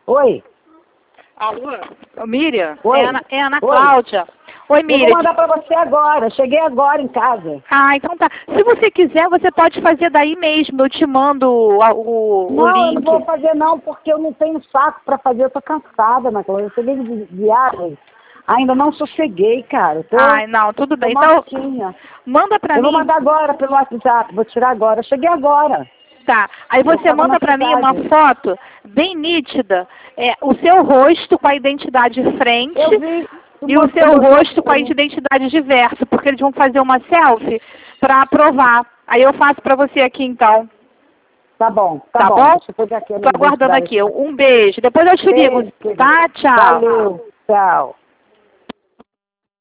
Oi. Alô? Ô, Miriam? Oi. É a Ana Cláudia. Oi, Eu Miriam. vou mandar pra você agora. Cheguei agora em casa. Ah, então tá. Se você quiser, você pode fazer daí mesmo. Eu te mando o Não, eu link. não vou fazer não, porque eu não tenho saco pra fazer. Eu tô cansada, Ana Cláudia. Eu cheguei de viagem. Ainda não sosseguei, cara. Eu tô, Ai, não, tudo tô bem. Então, mortinha. manda pra Eu mim. vou mandar agora pelo WhatsApp. Vou tirar agora. Eu cheguei agora. Tá. Aí Eu você tava manda na pra mim uma cidade. foto bem nítida. O seu rosto com a identidade de frente. Eu vi. E o seu rosto com a identidade de verso, porque eles vão fazer uma selfie para aprovar. Aí eu faço para você aqui, então. Tá bom, Tá bom. bom? Deixa eu pegar aqui a minha Tô aguardando identidade. aqui. Um beijo. Depois eu te ligo, Beijo, querida. tá? Tchau. Valeu. Tchau.